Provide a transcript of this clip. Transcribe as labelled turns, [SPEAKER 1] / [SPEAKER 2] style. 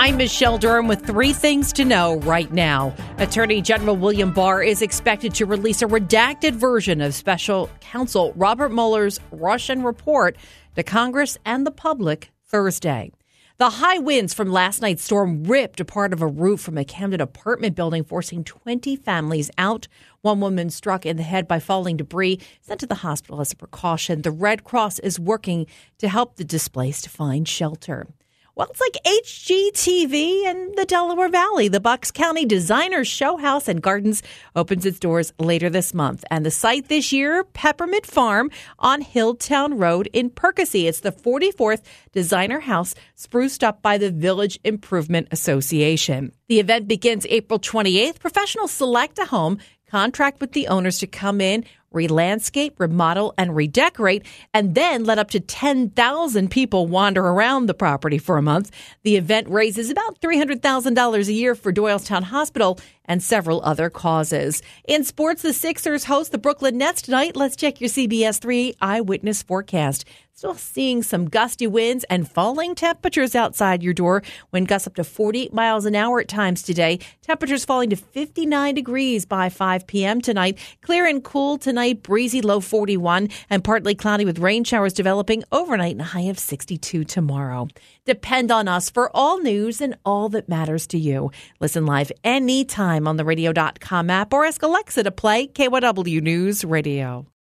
[SPEAKER 1] I'm Michelle Durham with 3 things to know right now. Attorney General William Barr is expected to release a redacted version of special counsel Robert Mueller's Russian report to Congress and the public Thursday. The high winds from last night's storm ripped a part of a roof from a Camden apartment building, forcing 20 families out. One woman struck in the head by falling debris, sent to the hospital as a precaution. The Red Cross is working to help the displaced find shelter. Well, it's like HGTV in the Delaware Valley. The Bucks County Designer Show House and Gardens opens its doors later this month. And the site this year, Peppermint Farm on Hilltown Road in Perkasie. It's the 44th designer house spruced up by the Village Improvement Association. The event begins April 28th. Professionals select a home, contract with the owners to come in, re-landscape, remodel, and redecorate, and then let up to 10,000 people wander around the property for a month. The event raises about $300,000 a year for Doylestown Hospital and several other causes. In sports, the Sixers host the Brooklyn Nets tonight. Let's check your CBS 3 eyewitness forecast. Still seeing some gusty winds and falling temperatures outside your door. Wind gusts up to 48 miles an hour at times today. Temperatures falling to 59 degrees by 5 p.m. tonight. Clear and cool tonight, breezy low 41 and partly cloudy with rain showers developing overnight and a high of 62 tomorrow. Depend on us for all news and all that matters to you. Listen live anytime on the radio.com app or ask Alexa to play KYW News Radio.